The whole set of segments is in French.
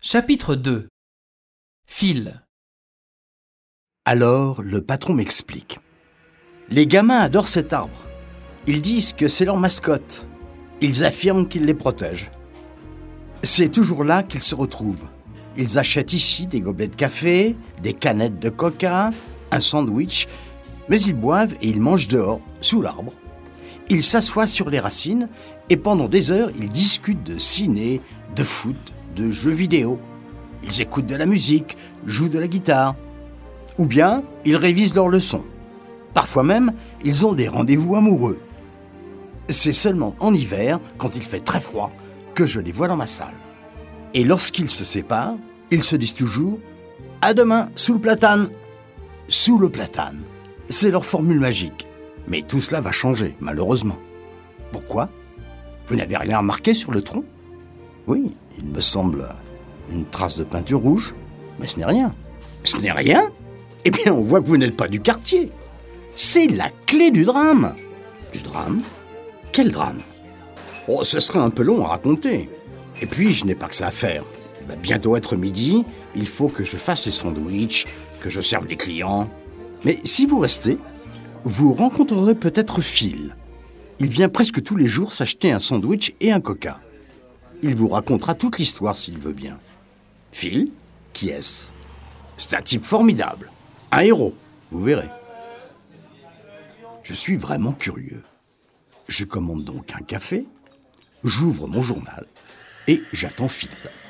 Chapitre 2. Phil. Alors, le patron m'explique. Les gamins adorent cet arbre. Ils disent que c'est leur mascotte. Ils affirment qu'ils les protègent. C'est toujours là qu'ils se retrouvent. Ils achètent ici des gobelets de café, des canettes de coca, un sandwich, mais ils boivent et ils mangent dehors, sous l'arbre. Ils s'assoient sur les racines et pendant des heures, ils discutent de ciné, de foot, de jeux vidéo. Ils écoutent de la musique, jouent de la guitare. Ou bien, ils révisent leurs leçons. Parfois même, ils ont des rendez-vous amoureux. C'est seulement en hiver, quand il fait très froid, que je les vois dans ma salle. Et lorsqu'ils se séparent, ils se disent toujours « À demain, sous le platane !» Sous le platane, c'est leur formule magique. Mais tout cela va changer, malheureusement. Pourquoi ? Vous n'avez rien remarqué sur le tronc ? Oui, il me semble une trace de peinture rouge, mais ce n'est rien. Ce n'est rien ? Eh bien, on voit que vous n'êtes pas du quartier. C'est la clé du drame. Du drame ? Quel drame ? Oh, ce serait un peu long à raconter. Et puis, je n'ai pas que ça à faire. Il va bientôt être midi, il faut que je fasse les sandwichs, que je serve les clients. Mais si vous restez, vous rencontrerez peut-être Phil. Il vient presque tous les jours s'acheter un sandwich et un coca. Il vous racontera toute l'histoire s'il veut bien. Phil, qui est-ce ? C'est un type formidable. Un héros, vous verrez. Je suis vraiment curieux. Je commande donc un café, j'ouvre mon journal et j'attends Phil.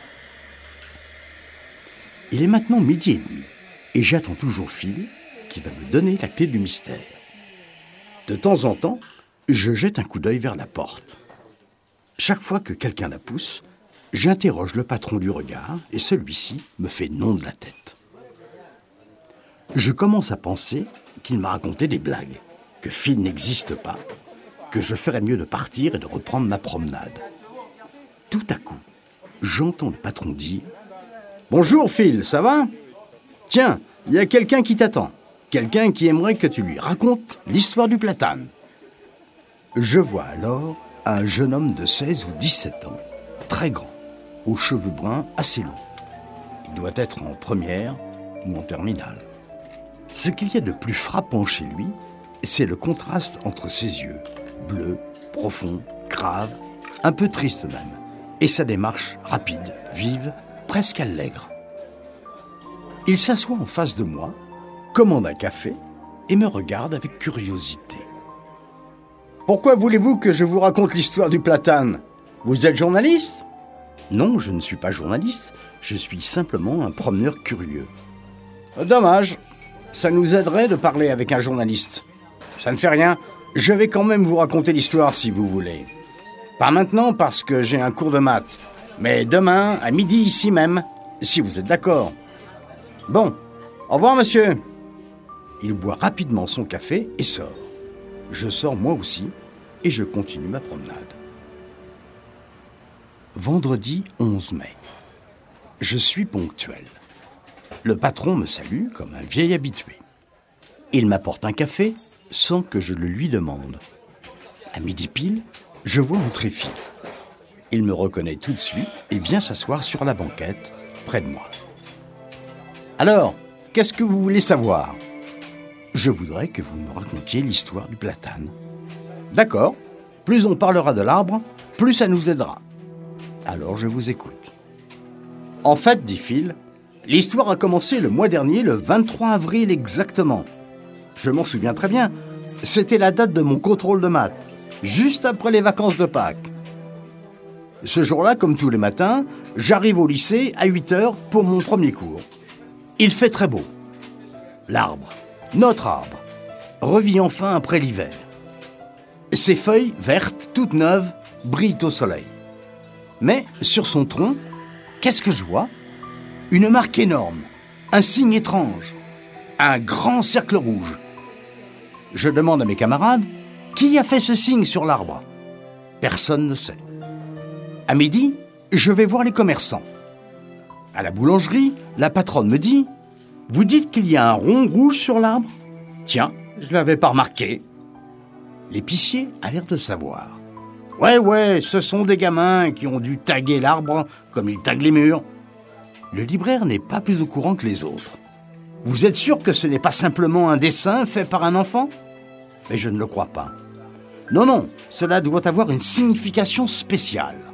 Il est maintenant 12h30 et j'attends toujours Phil qui va me donner la clé du mystère. De temps en temps, je jette un coup d'œil vers la porte. Chaque fois que quelqu'un la pousse, j'interroge le patron du regard et celui-ci me fait non de la tête. Je commence à penser qu'il m'a raconté des blagues, que Phil n'existe pas, que je ferais mieux de partir et de reprendre ma promenade. Tout à coup, j'entends le patron dire « Bonjour Phil, ça va ? Tiens, il y a quelqu'un qui t'attend. Quelqu'un qui aimerait que tu lui racontes l'histoire du platane. » Je vois alors un jeune homme de 16 ou 17 ans, très grand, aux cheveux bruns assez longs. Il doit être en première ou en terminale. Ce qu'il y a de plus frappant chez lui, c'est le contraste entre ses yeux, bleus, profonds, graves, un peu tristes même, et sa démarche rapide, vive, presque allègre. Il s'assoit en face de moi, commande un café et me regarde avec curiosité. « Pourquoi voulez-vous que je vous raconte l'histoire du platane ? Vous êtes journaliste ? » Non, je ne suis pas journaliste, je suis simplement un promeneur curieux. « Dommage, ça nous aiderait de parler avec un journaliste. Ça ne fait rien, je vais quand même vous raconter l'histoire si vous voulez. Pas maintenant parce que j'ai un cours de maths, mais demain, à midi ici même, si vous êtes d'accord. Bon, au revoir monsieur. » Il boit rapidement son café et sort. Je sors moi aussi et je continue ma promenade. Vendredi 11 mai. Je suis ponctuel. Le patron me salue comme un vieil habitué. Il m'apporte un café sans que je le lui demande. À midi pile, je vois entrer Phil. Il me reconnaît tout de suite et vient s'asseoir sur la banquette près de moi. « Alors, qu'est-ce que vous voulez savoir ? » « Je voudrais que vous me racontiez l'histoire du platane. »« D'accord. Plus on parlera de l'arbre, plus ça nous aidera. » Alors je vous écoute. « En fait, dit Phil, l'histoire a commencé le mois dernier, le 23 avril exactement. Je m'en souviens très bien. C'était la date de mon contrôle de maths, juste après les vacances de Pâques. Ce jour-là, comme tous les matins, j'arrive au lycée à 8h pour mon premier cours. Il fait très beau. L'arbre, notre arbre, revit enfin après l'hiver. Ses feuilles, vertes, toutes neuves, brillent au soleil. Mais sur son tronc, qu'est-ce que je vois ? Une marque énorme, un signe étrange, un grand cercle rouge. Je demande à mes camarades, qui a fait ce signe sur l'arbre ? Personne ne sait. À midi, je vais voir les commerçants. À la boulangerie, la patronne me dit « Vous dites qu'il y a un rond rouge sur l'arbre ? Tiens, je ne l'avais pas remarqué. » L'épicier a l'air de savoir. « Ouais, ce sont des gamins qui ont dû taguer l'arbre comme ils taguent les murs. » Le libraire n'est pas plus au courant que les autres. Vous êtes sûr que ce n'est pas simplement un dessin fait par un enfant ? Mais je ne le crois pas. Non, cela doit avoir une signification spéciale.